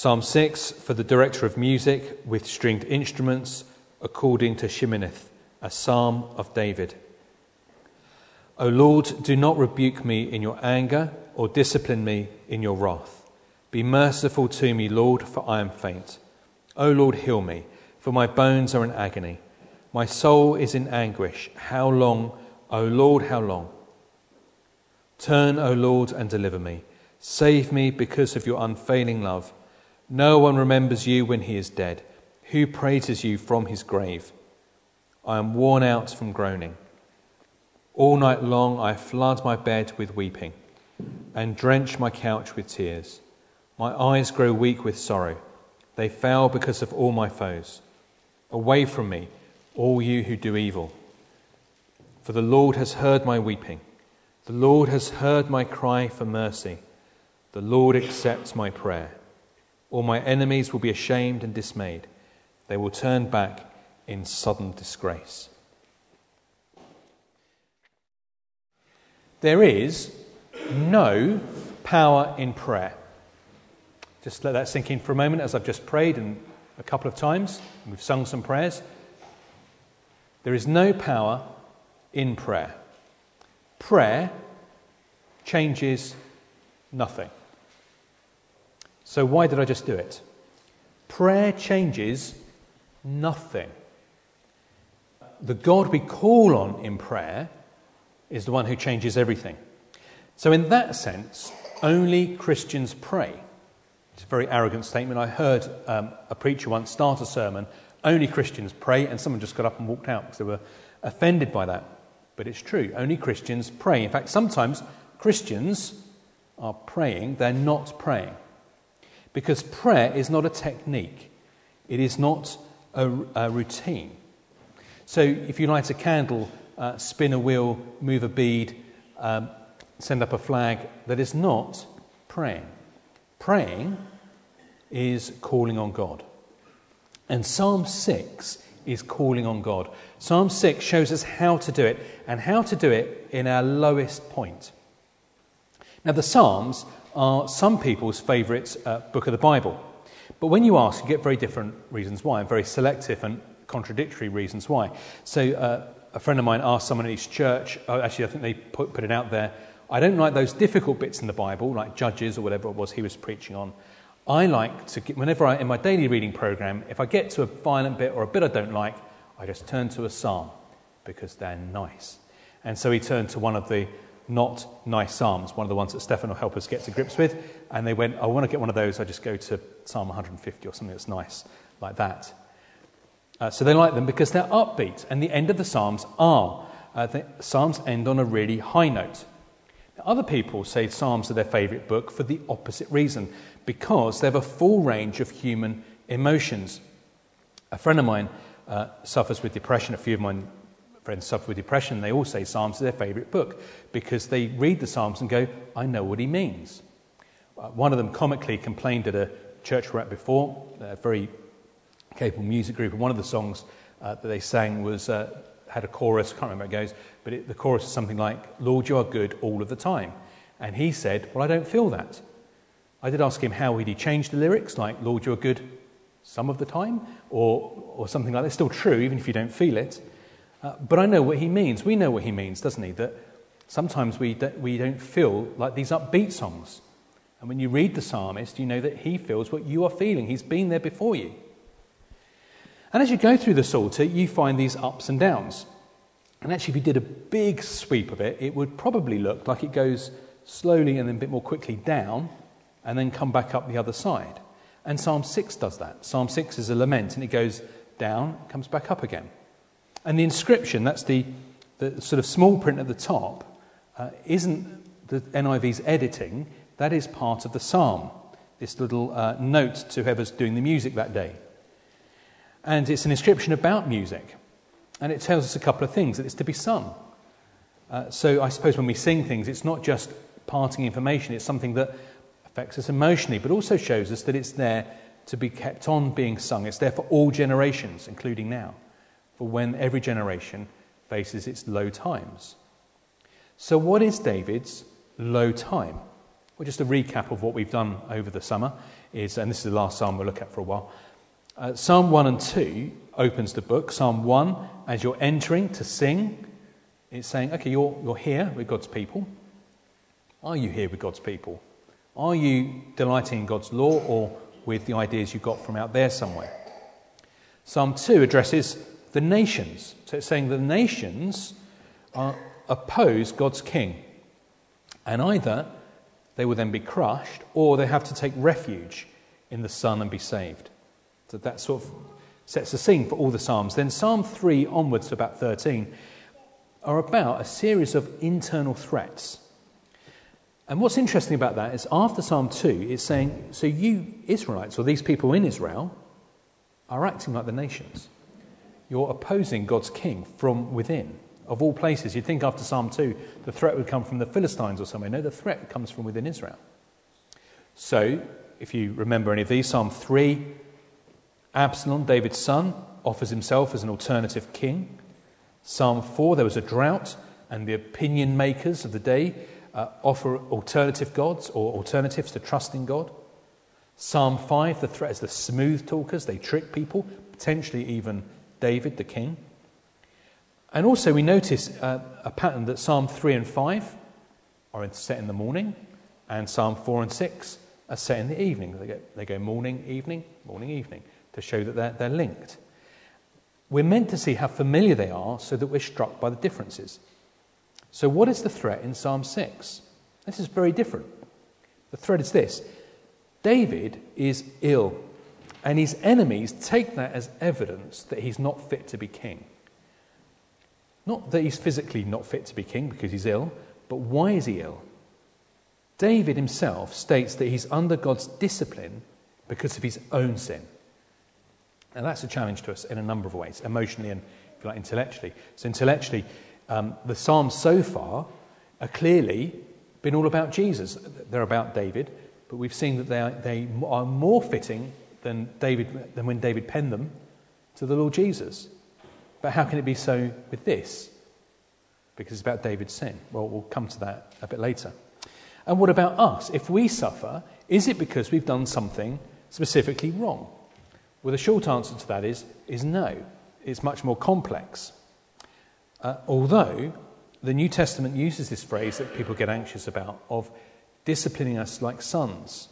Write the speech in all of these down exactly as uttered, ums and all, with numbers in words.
Psalm six, for the director of music with stringed instruments, according to Sheminith, a psalm of David. O Lord, do not rebuke me in your anger or discipline me in your wrath. Be merciful to me, Lord, for I am faint. O Lord, heal me, for my bones are in agony. My soul is in anguish. How long, O Lord, how long? Turn, O Lord, and deliver me. Save me because of your unfailing love. No one remembers you when he is dead. Who praises you from his grave? I am worn out from groaning. All night long I flood my bed with weeping and drench my couch with tears. My eyes grow weak with sorrow. They fail because of all my foes. Away from me, all you who do evil. For the Lord has heard my weeping. The Lord has heard my cry for mercy. The Lord accepts my prayer. All my enemies will be ashamed and dismayed. They will turn back in sudden disgrace. There is no power in prayer. Just let that sink in for a moment as I've just prayed and a couple of times. And we've sung some prayers. There is no power in prayer. Prayer changes nothing. So why did I just do it? Prayer changes nothing. The God we call on in prayer is the one who changes everything. So in that sense, only Christians pray. It's a very arrogant statement. I heard um, a preacher once start a sermon, only Christians pray, and someone just got up and walked out because they were offended by that. But it's true, only Christians pray. In fact, sometimes Christians are praying, they're not praying. Because prayer is not a technique. It is not a, a routine. So if you light a candle, uh, spin a wheel, move a bead, um, send up a flag, that is not praying. Praying is calling on God. And Psalm six is calling on God. Psalm six shows us how to do it, and how to do it in our lowest point. Now, the Psalms are some people's favourite uh, book of the Bible. But when you ask, you get very different reasons why, and very selective and contradictory reasons why. So uh, a friend of mine asked someone at his church, oh, actually I think they put, put it out there, I don't like those difficult bits in the Bible, like Judges or whatever it was he was preaching on. I like to, get, whenever I, in my daily reading programme, if I get to a violent bit or a bit I don't like, I just turn to a psalm, because they're nice. And so he turned to one of the not nice psalms, one of the ones that Stefan will help us get to grips with, and they went, I want to get one of those, I just go to Psalm one hundred fifty or something that's nice, like that. Uh, so they like them because they're upbeat, and the end of the Psalms are. Uh, the Psalms end on a really high note. Now, other people say Psalms are their favourite book for the opposite reason, because they have a full range of human emotions. A friend of mine uh, suffers with depression, a few of my friends suffer with depression, they all say Psalms are their favourite book, because they read the Psalms and go, I know what he means. Uh, one of them comically complained at a church we were at before, a very capable music group, and one of the songs uh, that they sang was uh, had a chorus, I can't remember how it goes, but it, the chorus is something like, Lord, you are good all of the time. And he said, well, I don't feel that. I did ask him how would he change the lyrics, like, Lord, you're good some of the time, or or something like that. It's still true, even if you don't feel it. Uh, but I know what he means. We know what he means, doesn't he? That sometimes we don't, we don't feel like these upbeat songs. And when you read the psalmist, you know that he feels what you are feeling. He's been there before you. And as you go through the Psalter, you find these ups and downs. And actually, if you did a big sweep of it, it would probably look like it goes slowly and then a bit more quickly down, and then come back up the other side. And Psalm six does that. Psalm six is a lament, and it goes down, comes back up again. And the inscription, that's the, the sort of small print at the top, uh, isn't the N I V's editing, that is part of the psalm, this little uh, note to whoever's doing the music that day. And it's an inscription about music, and it tells us a couple of things, that it's to be sung. Uh, so I suppose when we sing things, it's not just parting information, it's something that affects us emotionally, but also shows us that it's there to be kept on being sung. It's there for all generations, including now, for when every generation faces its low times. So what is David's low time? Well, just a recap of what we've done over the summer is, and this is the last psalm we'll look at for a while. Uh, Psalm one and two opens the book. Psalm one, as you're entering to sing, it's saying, okay, you're, you're here with God's people. Are you here with God's people? Are you delighting in God's law or with the ideas you got from out there somewhere? Psalm two addresses the nations. So it's saying the nations are, oppose God's king. And either they will then be crushed or they have to take refuge in the Son and be saved. So that sort of sets the scene for all the Psalms. Then Psalm three onwards to about thirteen are about a series of internal threats. And what's interesting about that is after Psalm two, it's saying, so you Israelites, or these people in Israel, are acting like the nations. You're opposing God's king from within. Of all places, you'd think after Psalm two, the threat would come from the Philistines or somewhere. No, the threat comes from within Israel. So, if you remember any of these, Psalm three, Absalom, David's son, offers himself as an alternative king. Psalm four, there was a drought, and the opinion makers of the day uh, offer alternative gods or alternatives to trusting God. Psalm five, the threat is the smooth talkers. They trick people, potentially even David, the king. And also we notice uh, a pattern that Psalm three and five are set in the morning, and Psalm four and six are set in the evening. They go, they go morning, evening, morning, evening, to show that they're, they're linked. We're meant to see how familiar they are so that we're struck by the differences. So what is the threat in Psalm six? This is very different. The threat is this. David is ill, and his enemies take that as evidence that he's not fit to be king. Not that he's physically not fit to be king because he's ill, but why is he ill? David himself states that he's under God's discipline because of his own sin. And that's a challenge to us in a number of ways, emotionally and, if you like, intellectually. So intellectually, um, the Psalms so far are clearly been all about Jesus. They're about David, but we've seen that they are, they are more fitting than David than when David penned them to the Lord Jesus. But how can it be so with this? Because it's about David's sin. Well, we'll come to that a bit later. And what about us? If we suffer, is it because we've done something specifically wrong? Well, the short answer to that is, is no. It's much more complex. Uh, although the New Testament uses this phrase that people get anxious about, of disciplining us like sons.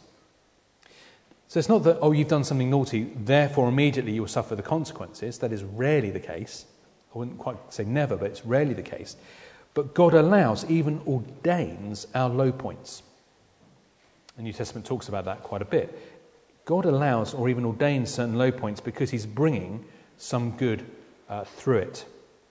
So it's not that, oh, you've done something naughty, therefore immediately you'll suffer the consequences. That is rarely the case. I wouldn't quite say never, but it's rarely the case. But God allows, even ordains, our low points. The New Testament talks about that quite a bit. God allows or even ordains certain low points because he's bringing some good uh, through it.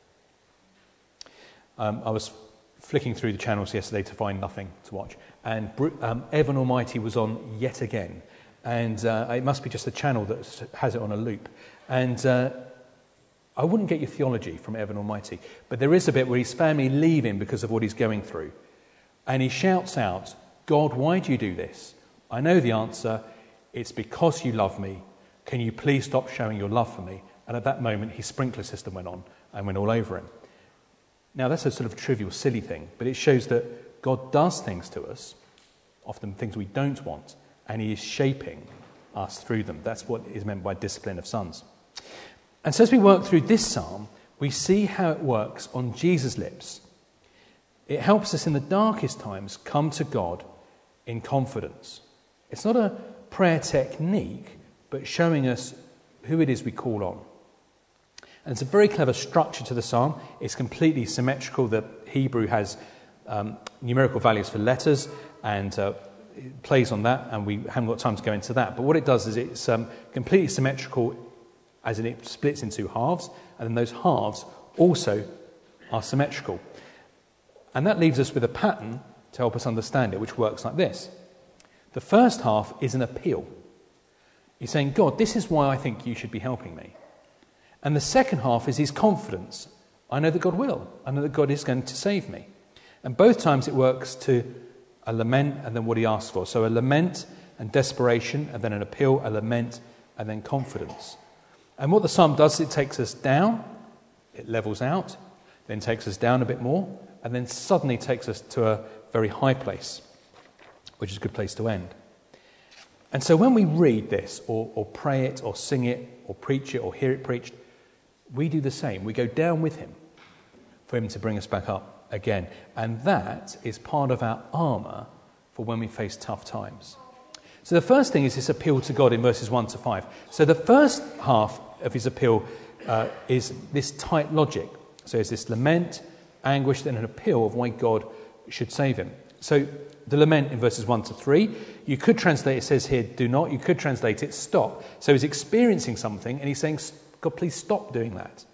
Um, I was flicking through the channels yesterday to find nothing to watch, and um, Evan Almighty was on yet again. And uh, it must be just a channel that has it on a loop. And uh, I wouldn't get your theology from Evan Almighty, but there is a bit where his family leave him because of what he's going through. And he shouts out, God, why do you do this? I know the answer. It's because you love me. Can you please stop showing your love for me? And at that moment, his sprinkler system went on and went all over him. Now, that's a sort of trivial, silly thing, but it shows that God does things to us, often things we don't want, and he is shaping us through them. That's what is meant by discipline of sons. And so as we work through this psalm, we see how it works on Jesus' lips. It helps us in the darkest times come to God in confidence. It's not a prayer technique, but showing us who it is we call on. And it's a very clever structure to the psalm. It's completely symmetrical. The Hebrew has um, numerical values for letters, and uh, it plays on that, and we haven't got time to go into that. But what it does is it's um, completely symmetrical, as in it splits into halves, and then those halves also are symmetrical. And that leaves us with a pattern to help us understand it, which works like this. The first half is an appeal. He's saying, God, this is why I think you should be helping me. And the second half is his confidence. I know that God will. I know that God is going to save me. And both times it works to a lament and then what he asks for. So a lament and desperation, and then an appeal, a lament, and then confidence. And what the psalm does, it takes us down, it levels out, then takes us down a bit more, and then suddenly takes us to a very high place. which is a good place to end. And so when we read this, or, or pray it, or sing it, or preach it, or hear it preached, we do the same. We go down with him for him to bring us back up again. And that is part of our armour for when we face tough times. So the first thing is this appeal to God in verses one to five. So the first half of his appeal uh, is this tight logic. So it's this lament, anguish, then an appeal of why God should save him. So the lament in verses one to three, you could translate, it says here, do not. You could translate it, stop. So he's experiencing something and he's saying, God, please stop doing that.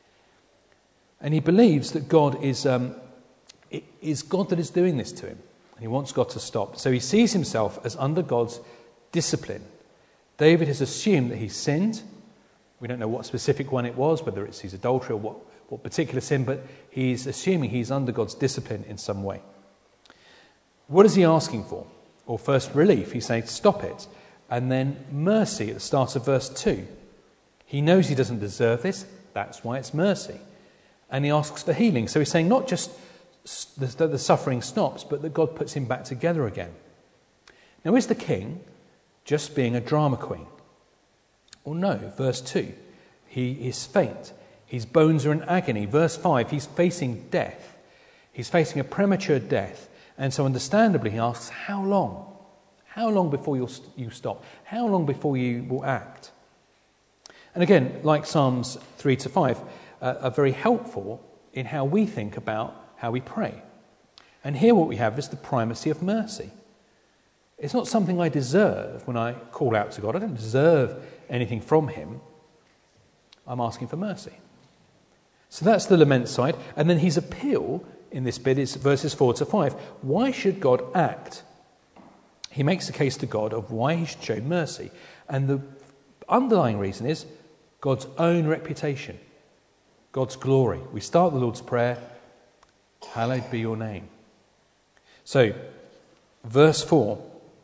And he believes that God is, um, it is God that is doing this to him. And he wants God to stop. So he sees himself as under God's discipline. David has assumed that he's sinned. We don't know what specific one it was, whether it's his adultery or what, what particular sin, but he's assuming he's under God's discipline in some way. What is he asking for? Well, first, relief. He's saying, stop it. And then mercy at the start of verse two. He knows he doesn't deserve this. That's why it's mercy. And he asks for healing. So he's saying not just that the suffering stops, but that God puts him back together again. Now, is the king just being a drama queen? Well, no. Verse two, he is faint. His bones are in agony. Verse five, he's facing death. He's facing a premature death. And so understandably he asks, how long? How long before you'll, you stop? How long before you will act? And again, like Psalms three to five, uh, are very helpful in how we think about how we pray. And here what we have is the primacy of mercy. It's not something I deserve when I call out to God. I don't deserve anything from him. I'm asking for mercy. So that's the lament side. And then his appeal in this bit is verses four to five. Why should God act? He makes the case to God of why he should show mercy. And the underlying reason is God's own reputation, God's glory. We start the Lord's Prayer, hallowed be your name. So, verse four,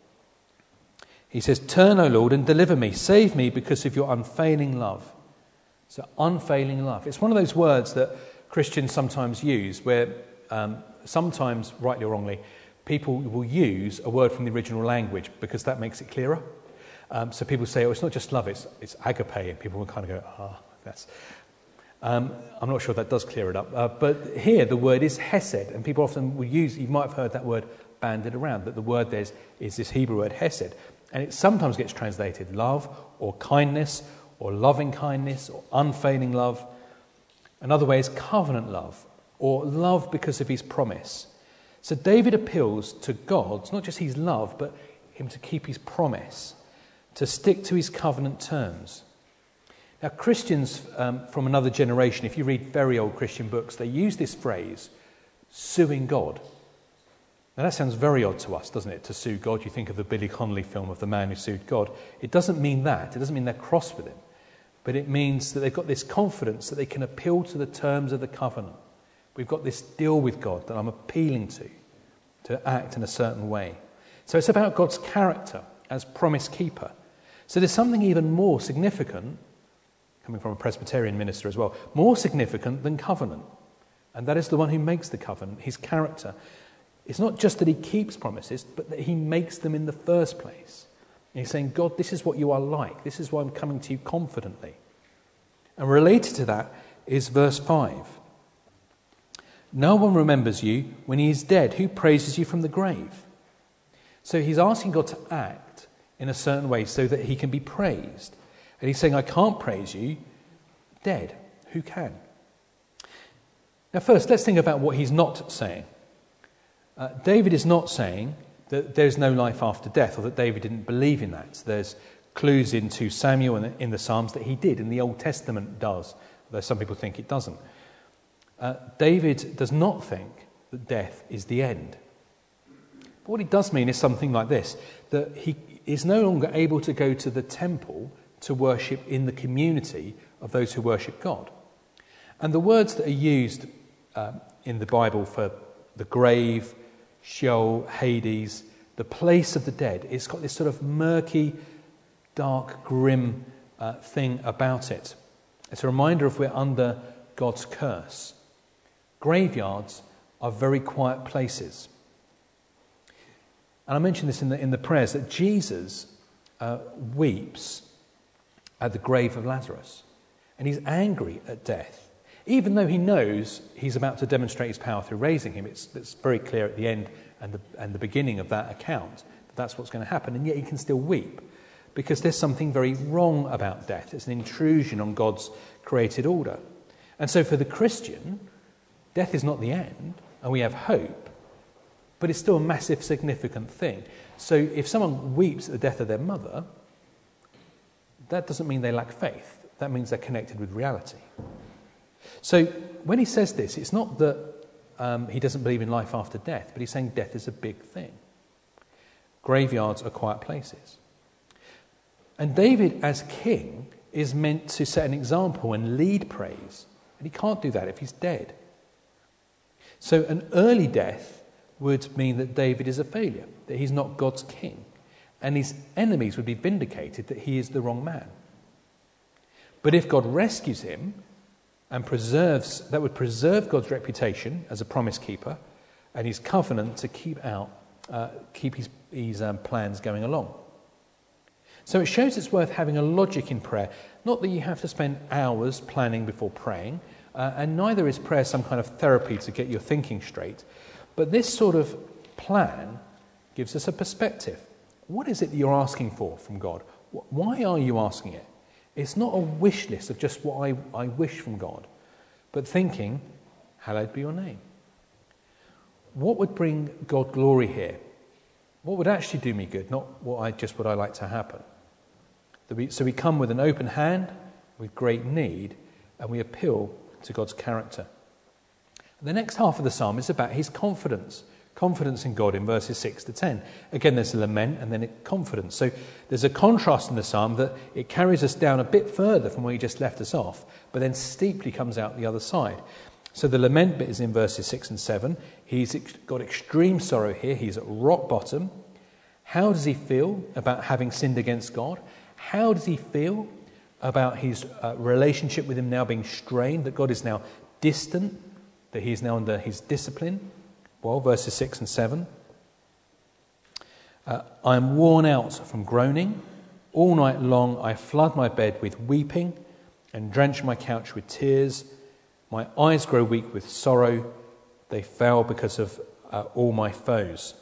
he says, turn, O Lord, and deliver me. Save me because of your unfailing love. So, unfailing love. It's one of those words that Christians sometimes use where um, sometimes, rightly or wrongly, people will use a word from the original language because that makes it clearer. Um, so people say, oh, it's not just love, it's, it's agape. And people will kind of go, ah, oh, that's... Um, I'm not sure that does clear it up. Uh, but here the word is hesed. And people often will use, you might have heard that word banded around, that the word there is, is this Hebrew word hesed. And it sometimes gets translated love or kindness or loving kindness or unfailing love. Another way is covenant love or love because of his promise. So David appeals to God, not just his love, but him to keep his promise, to stick to his covenant terms. Now, Christians um, from another generation, if you read very old Christian books, they use this phrase, suing God. Now, that sounds very odd to us, doesn't it, to sue God? You think of the Billy Connolly film of the man who sued God. It doesn't mean that. It doesn't mean they're cross with him. But it means that they've got this confidence that they can appeal to the terms of the covenant. We've got this deal with God that I'm appealing to, to act in a certain way. So it's about God's character as promise keeper. So there's something even more significant, coming from a Presbyterian minister as well, more significant than covenant. And that is the one who makes the covenant, his character. It's not just that he keeps promises, but that he makes them in the first place. And he's saying, God, this is what you are like. This is why I'm coming to you confidently. And related to that is verse five. No one remembers you when he is dead. Who praises you from the grave? So he's asking God to act in a certain way so that he can be praised. And he's saying, I can't praise you dead. Who can? Now first, let's think about what he's not saying. Uh, David is not saying that there's no life after death, or that David didn't believe in that. There's clues into Samuel and in the Psalms that he did, and the Old Testament does, though some people think it doesn't. Uh, David does not think that death is the end. But what he does mean is something like this, that he is no longer able to go to the temple to worship in the community of those who worship God. And the words that are used uh, in the Bible for the grave, Sheol, Hades, the place of the dead, it's got this sort of murky, dark, grim uh, thing about it. It's a reminder of we're under God's curse. Graveyards are very quiet places. And I mentioned this in the, in the prayers, that Jesus uh, weeps at the grave of Lazarus. And he's angry at death. Even though he knows he's about to demonstrate his power through raising him, it's, it's very clear at the end and the, and the beginning of that account that that's what's going to happen. And yet he can still weep because there's something very wrong about death. It's an intrusion on God's created order. And so for the Christian, death is not the end, and we have hope, but it's still a massive, significant thing. So if someone weeps at the death of their mother, that doesn't mean they lack faith. That means they're connected with reality. So when he says this, it's not that um, he doesn't believe in life after death, but he's saying death is a big thing. Graveyards are quiet places. And David, as king, is meant to set an example and lead praise. And he can't do that if he's dead. So an early death would mean that David is a failure, that he's not God's king. And his enemies would be vindicated that he is the wrong man. But if God rescues him and preserves, that would preserve God's reputation as a promise keeper and his covenant to keep out, uh, keep his, his um, plans going along. So it shows it's worth having a logic in prayer. Not that you have to spend hours planning before praying, uh, and neither is prayer some kind of therapy to get your thinking straight. But this sort of plan gives us a perspective. What is it that you're asking for from God? Why are you asking it? It's not a wish list of just what I, I wish from God, but thinking, hallowed be your name. What would bring God glory here? What would actually do me good, not what I just what I like to happen? So we come with an open hand, with great need, and we appeal to God's character. The next half of the psalm is about his confidence. Confidence in God in verses six to ten. Again, there's a lament and then a confidence. So there's a contrast in the psalm that it carries us down a bit further from where he just left us off, but then steeply comes out the other side. So the lament bit is in verses six and seven. He's got extreme sorrow here. He's at rock bottom. How does he feel about having sinned against God? How does he feel about his uh, relationship with him now being strained, that God is now distant, that he is now under his discipline? Well, verses six and seven. Uh, I am worn out from groaning. All night long I flood my bed with weeping and drench my couch with tears. My eyes grow weak with sorrow. They fail because of uh, all my foes.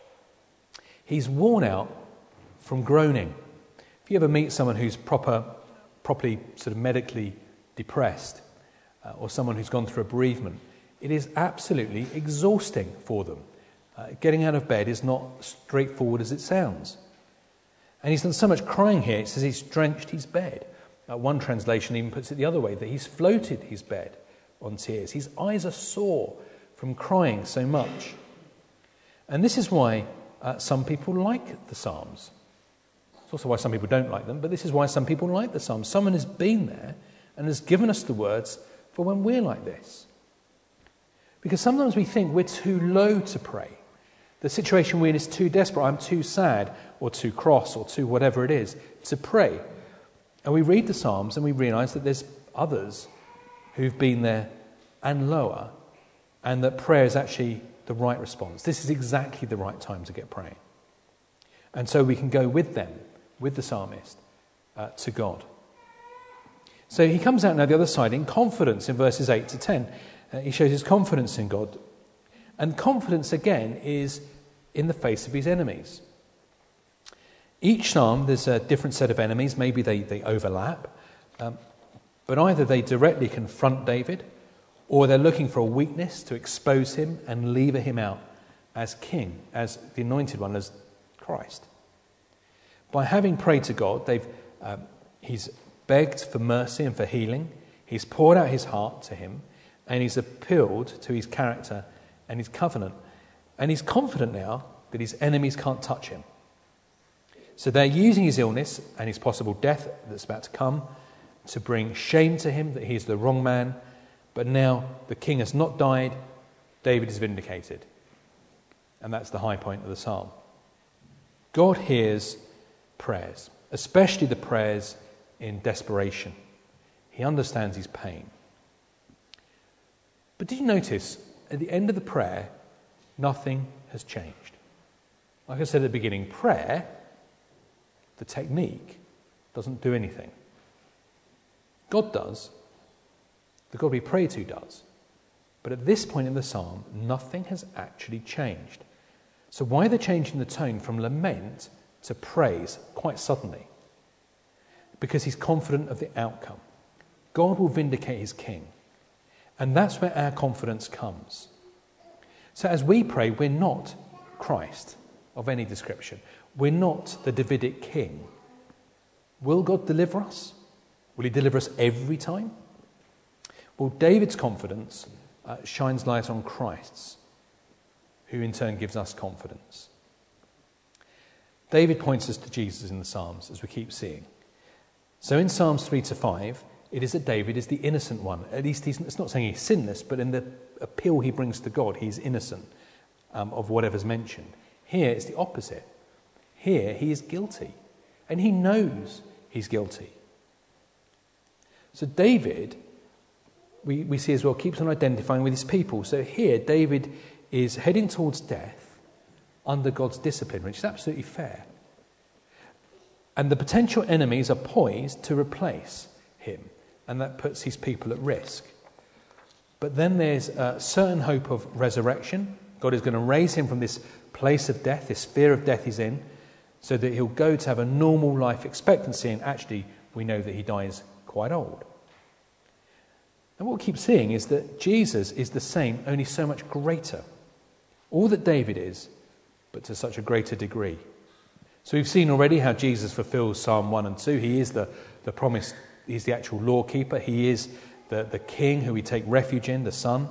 He's worn out from groaning. If you ever meet someone who's proper, properly sort of medically depressed, uh, or someone who's gone through a bereavement, it is absolutely exhausting for them. Uh, getting out of bed is not straightforward as it sounds. And he's done so much crying here, it says he's drenched his bed. Uh, one translation even puts it the other way, that he's floated his bed on tears. His eyes are sore from crying so much. And this is why uh, some people like the Psalms. It's also why some people don't like them, but this is why some people like the Psalms. Someone has been there and has given us the words for when we're like this. Because sometimes we think we're too low to pray. The situation we're in is too desperate. I'm too sad or too cross or too whatever it is to pray. And we read the Psalms and we realise that there's others who've been there and lower, and that prayer is actually the right response. This is exactly the right time to get praying. And so we can go with them, with the psalmist, uh, to God. So he comes out now the other side in confidence in verses eight to ten. Uh, he shows his confidence in God. And confidence, again, is in the face of his enemies. Each psalm, there's a different set of enemies. Maybe they, they overlap. Um, but either they directly confront David, or they're looking for a weakness to expose him and lever him out as king, as the anointed one, as Christ. By having prayed to God, they've um, he's begged for mercy and for healing. He's poured out his heart to him, and he's appealed to his character and his covenant. And he's confident now that his enemies can't touch him. So they're using his illness and his possible death that's about to come to bring shame to him that he's the wrong man. But now the king has not died, David is vindicated. And that's the high point of the psalm. God hears prayers, especially the prayers in desperation. He understands his pain. But did you notice, at the end of the prayer, nothing has changed? Like I said at the beginning, prayer, the technique, doesn't do anything. God does. The God we pray to does. But at this point in the psalm, nothing has actually changed. So why the change in the tone from lament to praise quite suddenly? Because he's confident of the outcome. God will vindicate his king. And that's where our confidence comes. So as we pray, we're not Christ of any description. We're not the Davidic king. Will God deliver us? Will he deliver us every time? Well, David's confidence uh, shines light on Christ's, who in turn gives us confidence. David points us to Jesus in the Psalms, as we keep seeing. So in Psalms three to five, it is that David is the innocent one. At least he's, it's not saying he's sinless, but in the appeal he brings to God, he's innocent um, of whatever's mentioned. Here it's the opposite. Here he is guilty, and he knows he's guilty. So David, we, we see as well, keeps on identifying with his people. So here David is heading towards death under God's discipline, which is absolutely fair. And the potential enemies are poised to replace him, and that puts his people at risk. But then there's a certain hope of resurrection. God is going to raise him from this place of death, this sphere of death he's in, so that he'll go to have a normal life expectancy, and actually we know that he dies quite old. And what we keep seeing is that Jesus is the same, only so much greater. All that David is, but to such a greater degree. So we've seen already how Jesus fulfills Psalm one and two. He is the, the promised, he's the actual law keeper. He is the, the king who we take refuge in, the Son.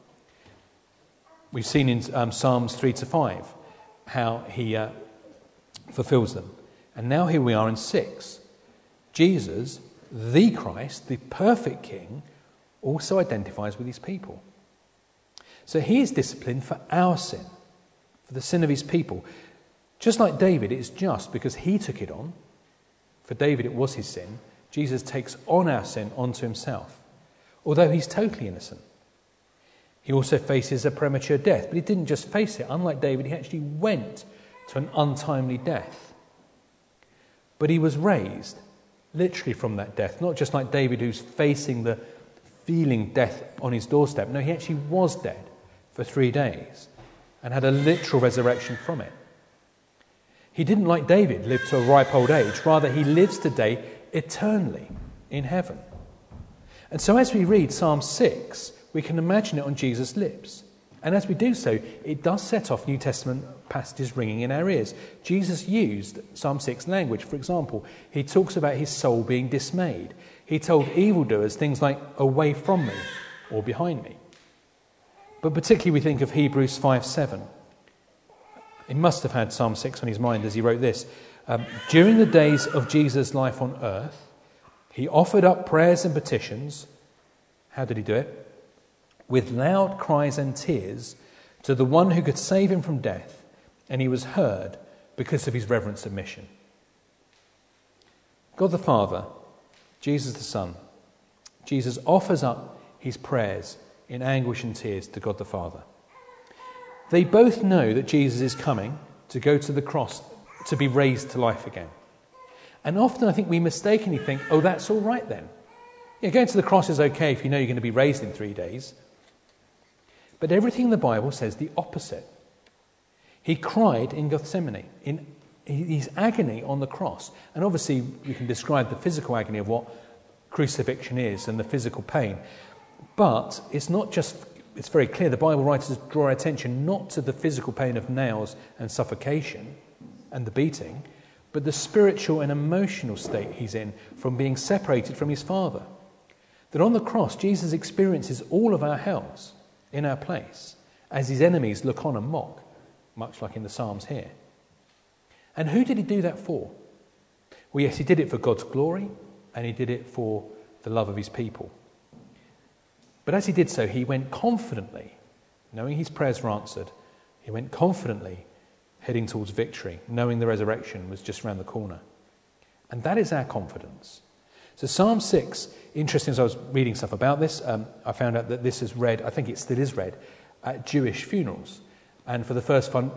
We've seen in um, Psalms three to five how he uh, fulfills them. And now here we are in six. Jesus, the Christ, the perfect king, also identifies with his people. So he is disciplined for our sin, for the sin of his people. Just like David, it's just because he took it on. For David, it was his sin. Jesus takes on our sin onto himself, although he's totally innocent. He also faces a premature death, but he didn't just face it. Unlike David, he actually went to an untimely death. But he was raised literally from that death, not just like David who's facing the feeling death on his doorstep. No, he actually was dead for three days and had a literal resurrection from it. He didn't, like David, live to a ripe old age. Rather, he lives today eternally in heaven. And so as we read Psalm six, we can imagine it on Jesus' lips. And as we do so, it does set off New Testament passages ringing in our ears. Jesus used Psalm six language. For example, he talks about his soul being dismayed. He told evildoers things like, away from me, or behind me. But particularly we think of Hebrews five seven. He must have had Psalm six on his mind as he wrote this. Um, During the days of Jesus' life on earth, he offered up prayers and petitions. How did he do it? With loud cries and tears to the one who could save him from death, and he was heard because of his reverent submission. God the Father, Jesus the Son, Jesus offers up his prayers in anguish and tears to God the Father. They both know that Jesus is coming to go to the cross to be raised to life again. And often I think we mistakenly think, oh, that's all right then. Yeah, going to the cross is okay if you know you're going to be raised in three days. But everything in the Bible says the opposite. He cried in Gethsemane, in his agony on the cross. And obviously we can describe the physical agony of what crucifixion is and the physical pain. But it's not just, it's very clear, the Bible writers draw attention not to the physical pain of nails and suffocation and the beating, but the spiritual and emotional state he's in from being separated from his Father. That on the cross, Jesus experiences all of our hells in our place as his enemies look on and mock, much like in the Psalms here. And who did he do that for? Well, yes, he did it for God's glory, and he did it for the love of his people. But as he did so, he went confidently, knowing his prayers were answered, he went confidently heading towards victory, knowing the resurrection was just around the corner. And that is our confidence. So Psalm six, interesting, as I was reading stuff about this, um, I found out that this is read, I think it still is read, at Jewish funerals. And for the first fun,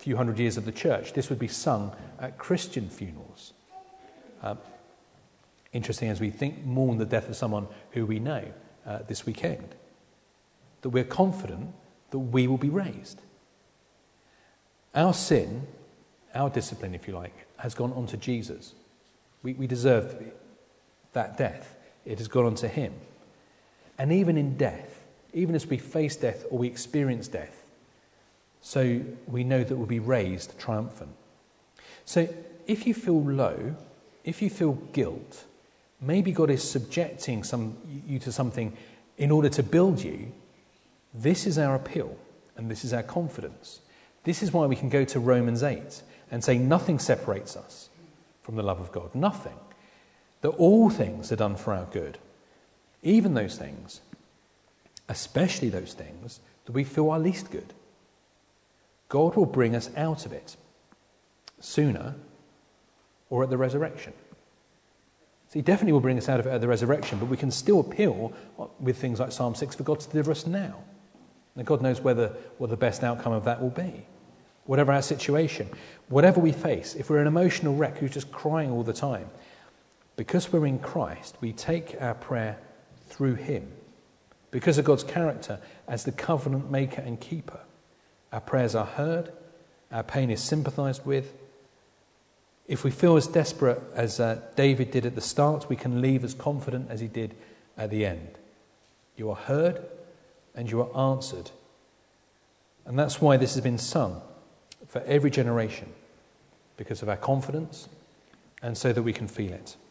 few hundred years of the church. This would be sung at Christian funerals. Um, interesting as we think mourn the death of someone who we know uh, this weekend, that we're confident that we will be raised. Our sin, our discipline, if you like, has gone on to Jesus. We, we deserve that death. It has gone on to him. And even in death, even as we face death or we experience death, so we know that we'll be raised triumphant. So if you feel low, if you feel guilt, maybe God is subjecting some, you to something in order to build you, this is our appeal and this is our confidence. This is why we can go to Romans eight and say nothing separates us from the love of God. Nothing. That all things are done for our good. Even those things, especially those things that we feel are least good. God will bring us out of it sooner or at the resurrection. So he definitely will bring us out of it at the resurrection, but we can still appeal with things like Psalm six for God to deliver us now. And God knows whether what the best outcome of that will be. Whatever our situation, whatever we face, if we're an emotional wreck who's just crying all the time, because we're in Christ, we take our prayer through him. Because of God's character as the covenant maker and keeper, our prayers are heard, our pain is sympathised with. If we feel as desperate as uh, David did at the start, we can leave as confident as he did at the end. You are heard and you are answered. And that's why this has been sung for every generation, because of our confidence and so that we can feel it.